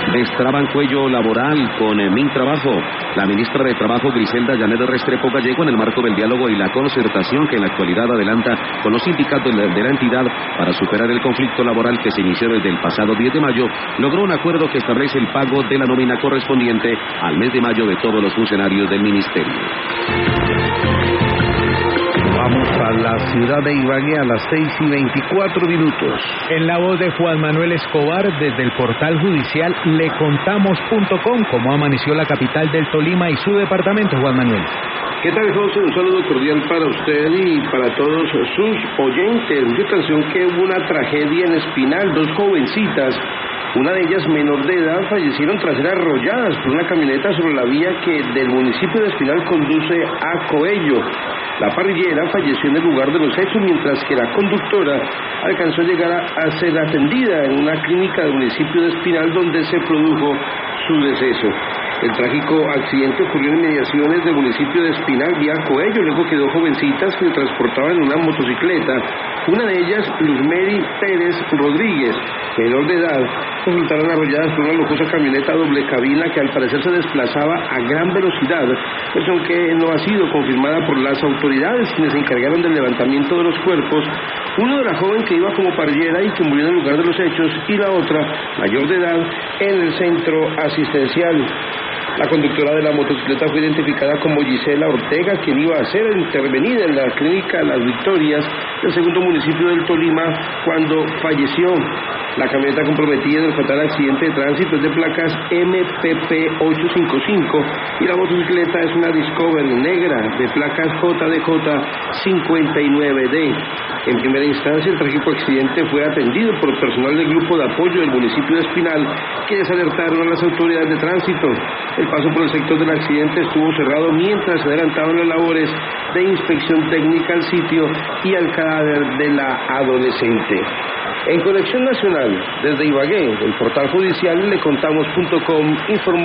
Destraban cuello laboral con Mintrabajo. La ministra de Trabajo, Griselda Janet Restrepo Gallego, en el marco del diálogo y la concertación que en la actualidad adelanta con los sindicatos de la entidad para superar el conflicto laboral que se inició desde el pasado 10 de mayo, logró un acuerdo que establece el pago de la nómina correspondiente al mes de mayo de todos los funcionarios del ministerio. Vamos a la ciudad de Ibagué a las 6:24. En la voz de Juan Manuel Escobar, desde el portal judicial lecontamos.com, cómo amaneció la capital del Tolima y su departamento, Juan Manuel. ¿Qué tal, José? Un saludo cordial para usted y para todos sus oyentes. Mucha atención que hubo una tragedia en Espinal, 2 jovencitas, una de ellas menor de edad, fallecieron tras ser arrolladas por una camioneta sobre la vía que del municipio de Espinal conduce a Coello. La parrillera falleció en el lugar de los hechos, mientras que la conductora alcanzó a llegar a ser atendida en una clínica del municipio de Espinal, donde se produjo su deceso. El trágico accidente ocurrió en inmediaciones del municipio de Espinal, vía Coello, luego que 2 jovencitas que se transportaban en una motocicleta, una de ellas, Luzmeri Pérez Rodríguez, menor de edad, resultaron arrolladas por una lujosa camioneta doble cabina que al parecer se desplazaba a gran velocidad, versión que no ha sido confirmada por las autoridades, quienes se encargaron del levantamiento de los cuerpos, uno de la joven que iba como parrillera y que murió en el lugar de los hechos, y la otra, mayor de edad, en el centro asistencial. La conductora de la motocicleta fue identificada como Gisela Ortega, quien iba a ser intervenida en la clínica Las Victorias del segundo municipio del Tolima cuando falleció. La camioneta comprometida en el fatal accidente de tránsito es de placas MPP 855 y la motocicleta es una Discovery negra de placas JDJ 59D. En primera instancia, el trágico accidente fue atendido por personal del grupo de apoyo del municipio de Espinal, quienes alertaron a las autoridades de tránsito. El paso por el sector del accidente estuvo cerrado mientras se adelantaban las labores de inspección técnica al sitio y al cadáver de la adolescente. En Conexión Nacional, desde Ibagué, el portal judicial lecontamos.com informó